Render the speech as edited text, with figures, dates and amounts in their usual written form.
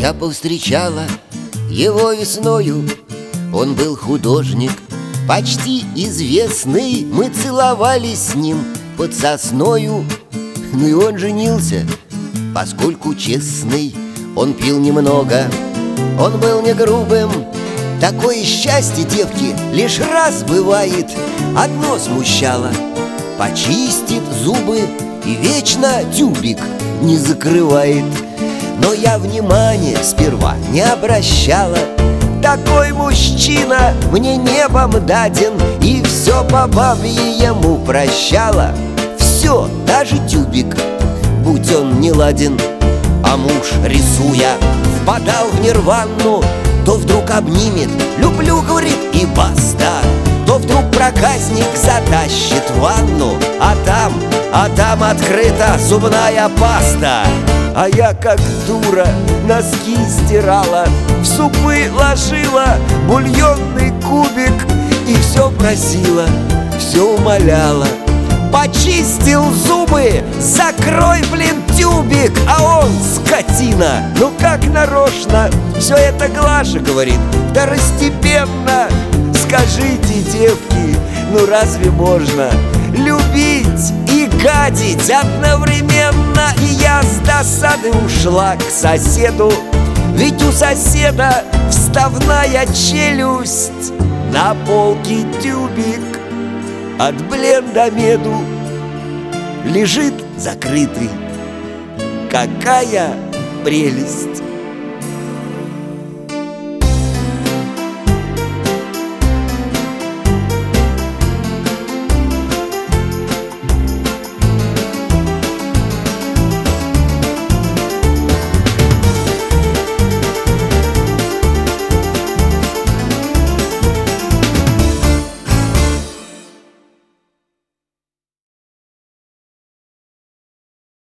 Я повстречала его весною. Он был художник, почти известный. Мы целовались с ним под сосною. Ну и он женился, поскольку честный. Он пил немного, он был не грубым. Такое счастье, девки, лишь раз бывает. Одно смущало: почистит зубы и вечно тюбик не закрывает. Но я внимания сперва не обращала. Такой мужчина мне небом даден, и все по бабье ему прощала. Все, даже тюбик, будь он не ладен. А муж, рисуя, впадал в нирвану. То вдруг обнимет: люблю, говорит, и баста. То вдруг проказник затащит в ванну, а там открыта зубная паста. А я, как дура, носки стирала, в супы ложила бульонный кубик и все просила, все умоляла: почистил зубы, закрой, блин, тюбик. А он, скотина, ну как нарочно. Все это Глаша говорит второстепенно. Скажите, девки, ну разве можно любить и гадить одновременно? И я с досады ушла к соседу, ведь у соседа вставная челюсть. На полке тюбик от Блендамеду лежит закрытый. Какая прелесть!